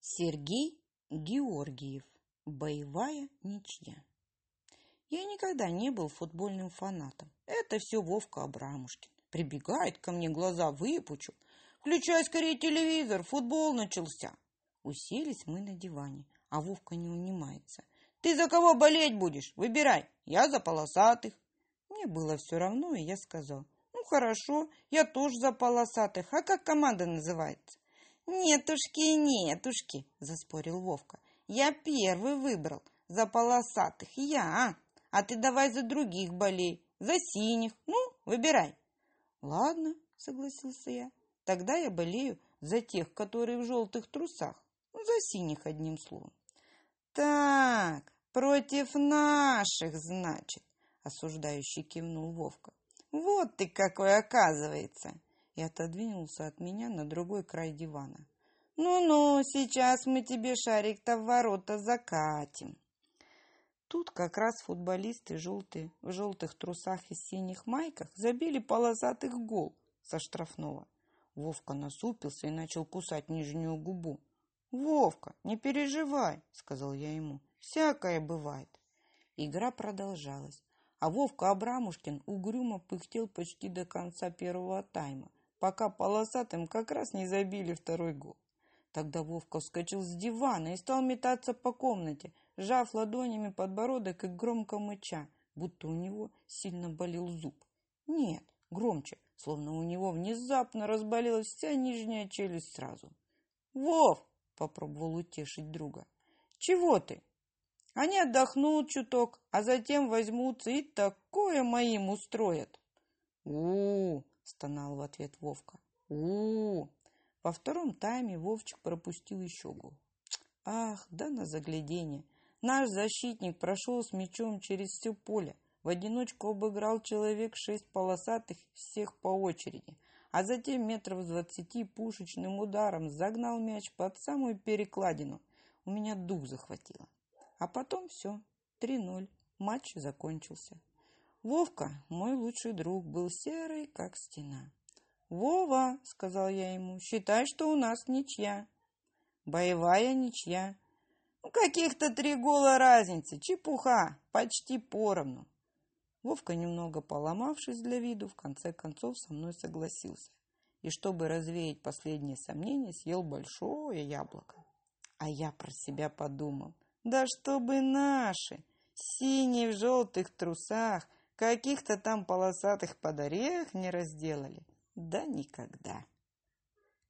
Сергей Георгиев. Боевая ничья. Я никогда не был футбольным фанатом. Это все Вовка Абрамушкин. Прибегает ко мне, глаза выпучил. Включай скорее телевизор, футбол начался. Уселись мы на диване, а Вовка не унимается. Ты за кого болеть будешь? Выбирай. Я за полосатых. Мне было все равно, и я сказал: ну хорошо, я тоже за полосатых. А как команда называется? Нетушки, заспорил Вовка. Я первый выбрал. За полосатых я. А ты давай за других болей. За синих. Ну, выбирай. Ладно, согласился я. Тогда я болею за тех, которые в желтых трусах. За синих, одним словом. Так, против наших, значит, осуждающий кивнул Вовка. Вот ты какой, оказывается. И отодвинулся от меня на другой край дивана. Ну-ну, сейчас мы тебе шарик-то в ворота закатим. Тут как раз футболисты желтые, в желтых трусах и синих майках забили полосатых гол со штрафного. Вовка насупился и начал кусать нижнюю губу. «Вовка, не переживай», — сказал я ему, — «всякое бывает». Игра продолжалась, а Вовка Абрамушкин угрюмо пыхтел почти до конца первого тайма, пока полосатым как раз не забили второй гол. Тогда Вовка вскочил с дивана и стал метаться по комнате, сжав ладонями подбородок и громко мыча, будто у него сильно болел зуб. Нет, громче, словно у него внезапно разболелась вся нижняя челюсть сразу. «Вов!» — попробовал утешить друга. «Чего ты? Они отдохнут чуток, а затем возьмутся и такое моим устроят». «У-у-у!» — стонал в ответ Вовка. «У-у-у!» Во втором тайме Вовчик пропустил еще гол. Ах, да на загляденье! Наш защитник прошел с мячом через все поле, в одиночку обыграл человек 6 полосатых, всех по очереди, а затем метров с 20 пушечным ударом загнал мяч под самую перекладину. У меня дух захватило. А потом все, 3-0, матч закончился. Вовка, мой лучший друг, был серый, как стена. «Вова», — сказал я ему, — «считай, что у нас ничья». «Боевая ничья». «Ну, каких-то 3 гола разницы, чепуха, почти поровну». Вовка, немного поломавшись для виду, в конце концов со мной согласился. И чтобы развеять последние сомнения, съел большое яблоко. А я про себя подумал: да чтобы наши, синие в желтых трусах, каких-то там полосатых под орех не разделали. Да никогда.